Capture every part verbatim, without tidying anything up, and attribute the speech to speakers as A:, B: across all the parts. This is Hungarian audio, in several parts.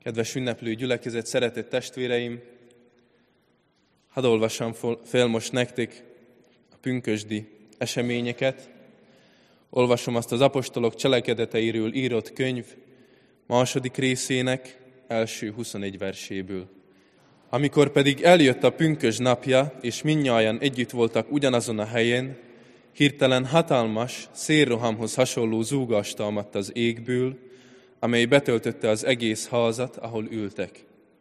A: Kedves ünneplő gyülekezet, szeretett testvéreim, hadd olvassam fel most nektek a pünkösdi eseményeket. Olvasom azt az apostolok cselekedeteiről írott könyv második részének első huszonegy verséből. Amikor pedig eljött a pünkösd napja, és mindnyájan együtt voltak ugyanazon a helyen, hirtelen hatalmas, szélrohamhoz hasonló zúgást támadt az égből, amely betöltötte az egész házat, ahol ültek.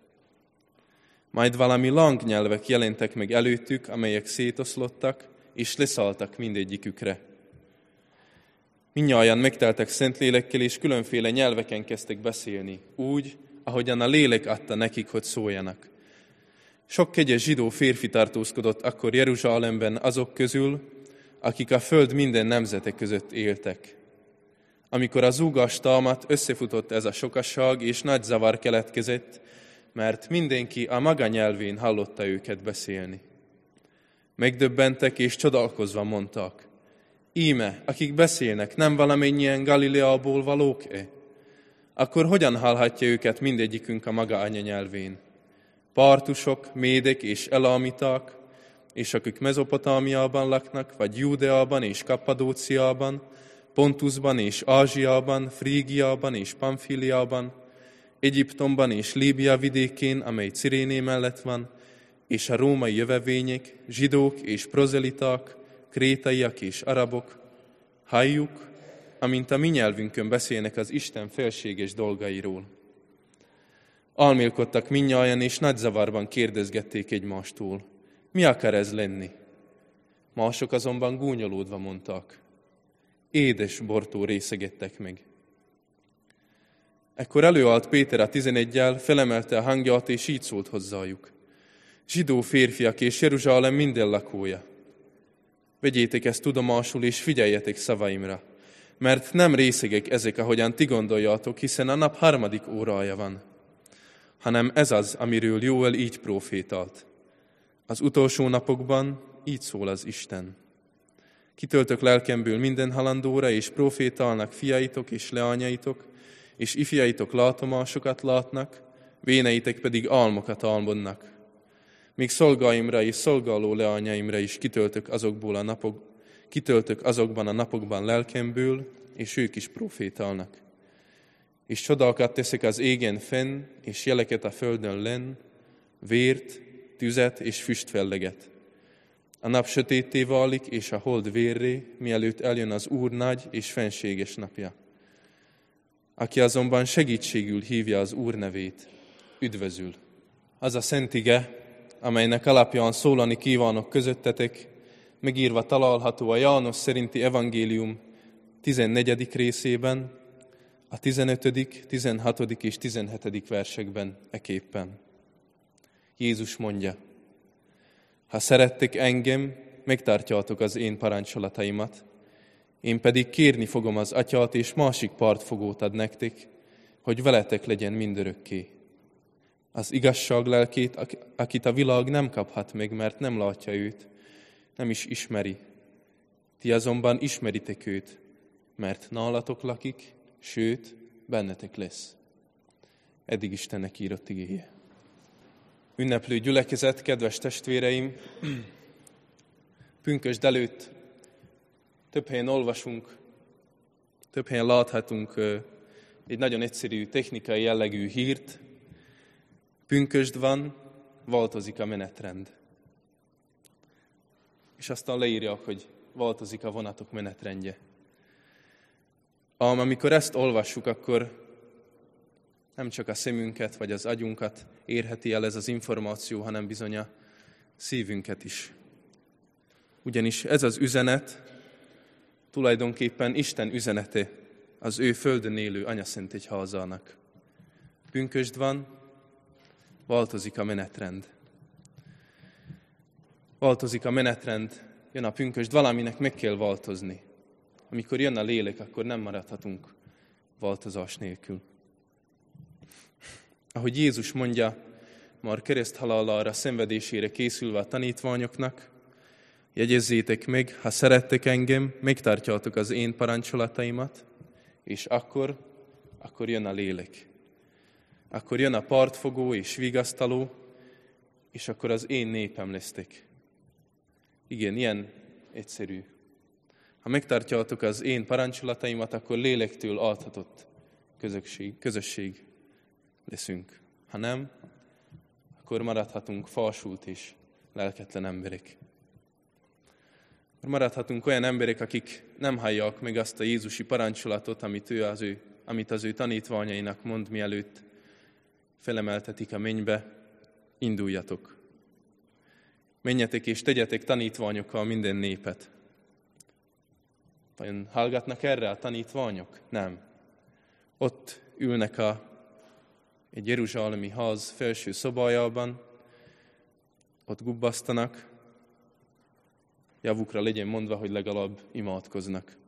A: Majd valami langnyelvek jelentek meg előttük, amelyek szétoszlottak, és leszálltak mindegyikükre. Mindnyájan megteltek Szentlélekkel, és különféle nyelveken kezdtek beszélni, úgy, ahogyan a lélek adta nekik, hogy szóljanak. Sok kegyes zsidó férfi tartózkodott akkor Jeruzsálemben azok közül, akik a föld minden nemzete között éltek. Amikor a zúgás támadt, összefutott ez a sokasság, és nagy zavar keletkezett, mert mindenki a maga nyelvén hallotta őket beszélni. Megdöbbentek és csodálkozva mondtak: íme, akik beszélnek, nem valamennyien Galileából valók-e? Akkor hogyan hallhatja őket mindegyikünk a maga anyanyelvén? Partusok, médek és elamiták, és akik Mezopotámiában laknak, vagy Júdeában és Kappadóciában, Pontusban és Ázsiában, Frígiában és Pamfiliában, Egyiptomban és Líbia vidékén, amely Ciréné mellett van, és a római jövevények, zsidók és prozeliták, krétaiak és arabok, halljuk, amint a mi nyelvünkön beszélnek az Isten felséges dolgairól. Álmélkodtak mindnyájan, és nagy zavarban kérdezgették egymástól: mi akar ez lenni? Mások azonban gúnyolódva mondták: édes bortó részegettek meg. Ekkor előállt Péter a tizeneggyel, felemelte a hangját, és így szólt hozzájuk: zsidó férfiak és Jeruzsálem minden lakója, vegyétek ezt tudomásul, és figyeljetek szavaimra, mert nem részegek ezek, ahogyan ti gondoljátok, hiszen a nap harmadik órája van, hanem ez az, amiről Jóel így profétált. Az utolsó napokban így szól az Isten: kitöltök lelkemből minden halandóra, és profétálnak fiaitok és leányaitok, és ifjaitok látomásokat látnak, véneitek pedig álmokat álmodnak. Még szolgáimra és szolgáló leányaimra is kitöltök azokból a napok, kitöltök azokban a napokban lelkemből, és ők is profétálnak. És csodákat teszek az égen fenn, és jeleket a földön lenn, vért, tüzet és füstfelleget. A nap sötétté válik, és a hold vérré, mielőtt eljön az Úr nagy és fenséges napja. Aki azonban segítségül hívja az Úr nevét, üdvözül. Az a szent ige, amelynek alapján szólani kívánok közöttetek, megírva található a János szerinti evangélium tizennegyedik részében, a tizenötödik, tizenhatodik és tizenhetedik versekben eképpen. Jézus mondja: ha szerettek engem, megtartjátok az én parancsolataimat, én pedig kérni fogom az Atyát, és másik partfogót ad nektek, hogy veletek legyen mindörökké. Az igazság lelkét, akit a világ nem kaphat meg, mert nem látja őt, nem is ismeri. Ti azonban ismeritek őt, mert nálatok lakik, sőt, bennetek lesz. Eddig Istennek írott igéje. Ünneplő gyülekezet, kedves testvéreim, pünkösd előtt több helyen olvasunk, több helyen láthatunk egy nagyon egyszerű technikai jellegű hírt. Pünkösd van, változik a menetrend. És aztán leírják, hogy változik a vonatok menetrendje. Ám amikor ezt olvassuk, akkor nem csak a szemünket vagy az agyunkat érheti el ez az információ, hanem bizony a szívünket is. Ugyanis ez az üzenet tulajdonképpen Isten üzenete az ő földön élő anyaszent egyházának. Pünkösd van, változik a menetrend. Változik a menetrend, jön a pünkösd, valaminek meg kell változni. Amikor jön a lélek, akkor nem maradhatunk változás nélkül. Ahogy Jézus mondja, már kereszthalálára, szenvedésére készülve a tanítványoknak, jegyezzétek meg, ha szerettek engem, megtartjátok az én parancsolataimat, és akkor, akkor jön a lélek. akkor jön a partfogó és vigasztaló, és akkor az én népem lesztek. Igen, ilyen egyszerű. Ha megtartjátok az én parancsolataimat, akkor lélektől adhatott közösség, közösség leszünk. Ha nem, akkor maradhatunk falsult és lelketlen emberek. Akkor maradhatunk olyan emberek, akik nem hallják meg azt a jézusi parancsolatot, amit, ő az ő, amit az ő tanítványainak mond, mielőtt felemeltetik a mennybe, induljatok. Menjetek és tegyetek tanítványokkal minden népet. Vajon hallgatnak erre a tanítványok? Nem. Ott ülnek a, egy jeruzsálemi ház felső szobájában, ott gubbasztanak, javukra legyen mondva, hogy legalább imádkoznak.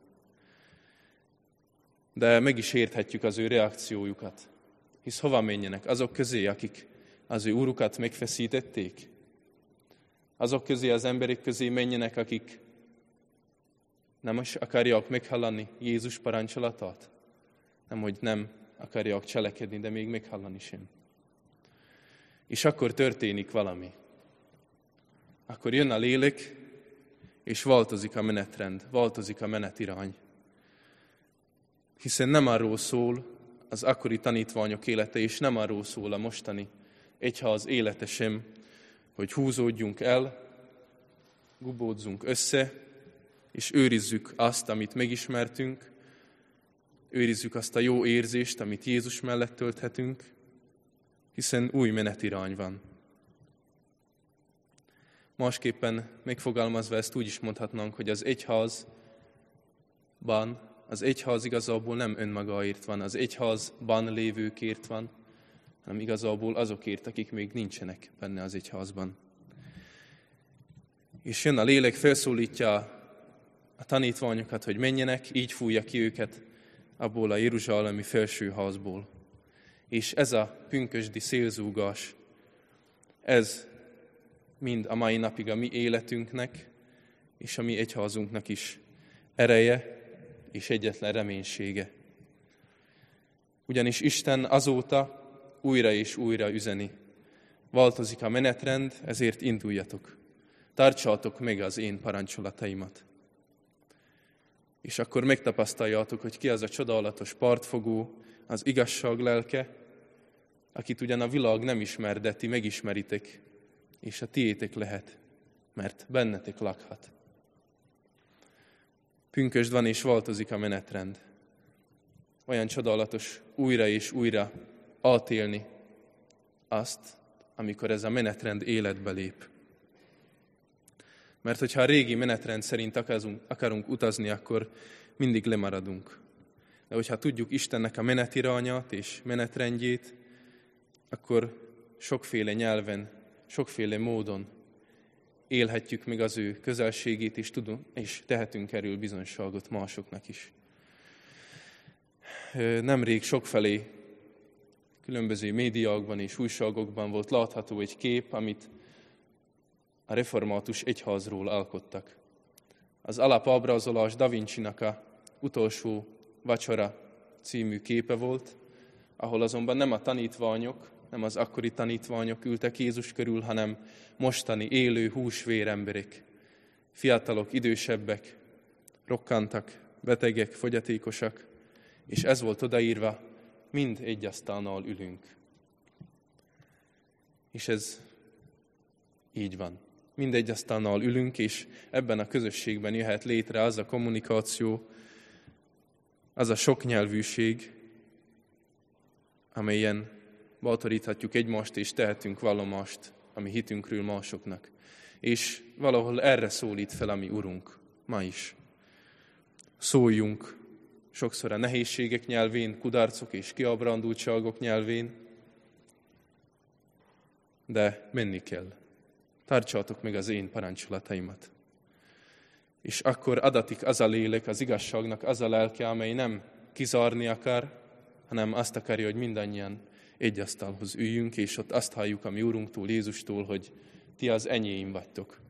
A: De meg is érthetjük az ő reakciójukat. Hisz hova menjenek? Azok közé, akik az ő urukat megfeszítették? Azok közé, az emberek közé menjenek, akik nem is akarják meghallani Jézus parancsolatát? Nem, hogy nem akarják cselekedni, de még meghallani sem. És akkor történik valami. Akkor jön a lélek, és változik a menetrend, változik a menetirány. Hiszen nem arról szól az akkori tanítványok élete, és nem arról szól a mostani egyház élete sem, hogy húzódjunk el, gubódzunk össze, és őrizzük azt, amit megismertünk, őrizzük azt a jó érzést, amit Jézus mellett tölthetünk, hiszen új menetirány van. Másképpen megfogalmazva ezt úgy is mondhatnánk, hogy az egyházban, az egyház igazából nem önmagáért van, az egyházban lévőkért van, hanem igazából azokért, akik még nincsenek benne az egyházban. És jön a lélek, felszólítja a tanítványokat, hogy menjenek, így fújja ki őket abból a jeruzsálemi felsőházból. És ez a pünkösdi szélzúgás, ez mind a mai napig a mi életünknek és a mi egyházunknak is ereje és egyetlen reménysége. Ugyanis Isten azóta újra és újra üzeni. Változik a menetrend, ezért induljatok. Tartsátok meg az én parancsolataimat. És akkor megtapasztaljátok, hogy ki az a csodálatos partfogó, az igazság lelke, akit ugyan a világ nem ismer, de ti megismeritek, és a tiétek lehet, mert bennetek lakhat. Pünkösd van, és változik a menetrend. Olyan csodálatos újra és újra átélni azt, amikor ez a menetrend életbe lép. Mert hogyha a régi menetrend szerint akarunk, akarunk utazni, akkor mindig lemaradunk. De hogyha tudjuk Istennek a menetirányát és menetrendjét, akkor sokféle nyelven, sokféle módon élhetjük meg az ő közelségét, és, tudunk, és tehetünk erről bizonyságot másoknak is. Nemrég sokfelé különböző médiákban és újságokban volt látható egy kép, amit a református egyházról alkottak. Az alapabrázolás Da Vinci-nak a Utolsó vacsora című képe volt, ahol azonban nem a tanítványok, nem az akkori tanítványok ültek Jézus körül, hanem mostani élő húsvér emberek, fiatalok, idősebbek, rokkantak, betegek, fogyatékosak, és ez volt odaírva, mind egy asztalnál ülünk. És ez így van. Mindegy asztalnál ülünk, és ebben a közösségben jöhet létre az a kommunikáció, az a soknyelvűség, amelyen bátoríthatjuk egymást, és tehetünk vallomást, ami hitünkről másoknak. És valahol erre szólít fel a mi Urunk ma is. Szóljunk sokszor a nehézségek nyelvén, kudarcok és kiábrándultságok nyelvén, de menni kell. Tartsátok meg az én parancsolataimat. És akkor adatik az a lélek, az igazságnak az a lelke, amely nem kizárni akar, hanem azt akarja, hogy mindannyian egy asztalhoz üljünk, és ott azt halljuk a mi Urunktól, Jézustól, hogy ti az enyém vagytok.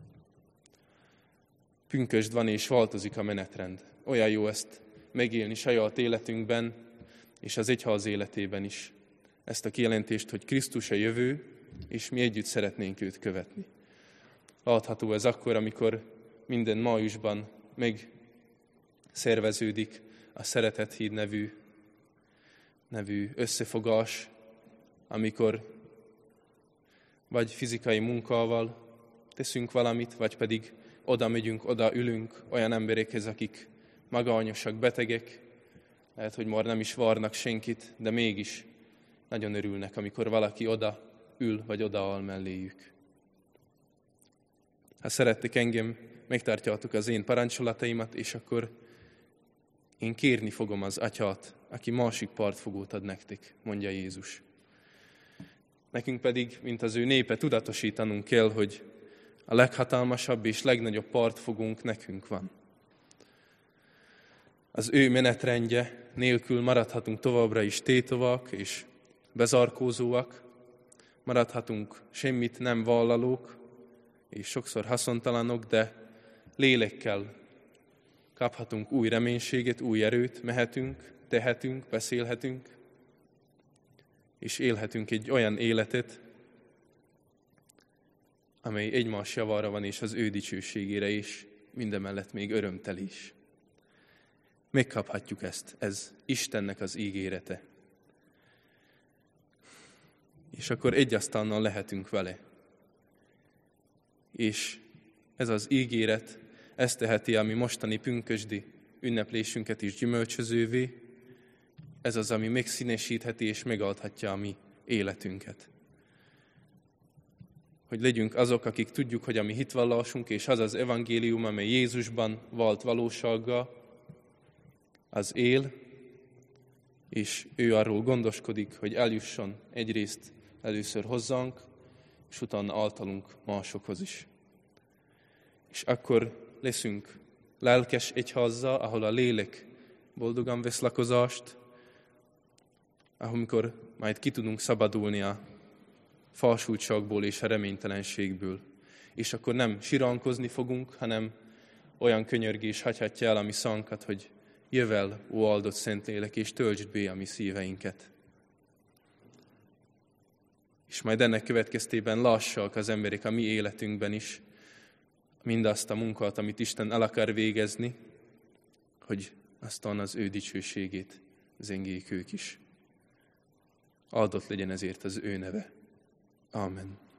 A: Pünkösd van, és változik a menetrend. Olyan jó ezt megélni saját életünkben, és az egyház életében is. ezt a kijelentést, hogy Krisztus a jövő, és mi együtt szeretnénk őt követni. Látható ez akkor, amikor minden májusban megszerveződik a Szeretet Híd nevű, nevű összefogás, amikor vagy fizikai munkával teszünk valamit, vagy pedig oda megyünk, oda ülünk olyan emberekhez, akik magányosak, betegek, lehet, hogy már nem is várnak senkit, de mégis nagyon örülnek, amikor valaki oda ül, vagy odaáll melléjük. Ha szerettek engem, megtartjátok az én parancsolataimat, és akkor én kérni fogom az Atyát, aki másik partfogót ad nektek, mondja Jézus. Nekünk pedig, mint az ő népe, tudatosítanunk kell, hogy a leghatalmasabb és legnagyobb partfogónk nekünk van. Az ő menetrendje nélkül maradhatunk továbbra is tétovak és bezarkózóak, maradhatunk semmit nem vállalók, és sokszor haszontalanok, de lélekkel kaphatunk új reménységet, új erőt, mehetünk, tehetünk, beszélhetünk, és élhetünk egy olyan életet, amely egymás javára van, és az ő dicsőségére is, mindemellett még örömteli is. Megkaphatjuk ezt, ez Istennek az ígérete. És akkor egy asztalnal lehetünk vele. És ez az ígéret, ez teheti a mi mostani pünkösdi ünneplésünket is gyümölcsözővé, ez az, ami megszínesítheti és megadhatja a mi életünket. Hogy legyünk azok, akik tudjuk, hogy a mi hitvallásunk és az az evangélium, amely Jézusban vált valósággal, az él, és ő arról gondoskodik, hogy eljusson egyrészt először hozzánk, és utána általunk másokhoz is. És akkor leszünk lelkes egyházzal, ahol a lélek boldogan vesz lakozást, amikor majd ki tudunk szabadulni a falsultságból és a reménytelenségből. És akkor nem siránkozni fogunk, hanem olyan könyörgés hagyhatja el a mi szánkat, hogy jövel, ó áldott Szentlélek, és töltsd be a mi szíveinket. És majd ennek következtében lássák az emberek a mi életünkben is mindazt a munkát, amit Isten el akar végezni, hogy aztán az ő dicsőségét zengék ők is. Áldott legyen ezért az ő neve. Amen.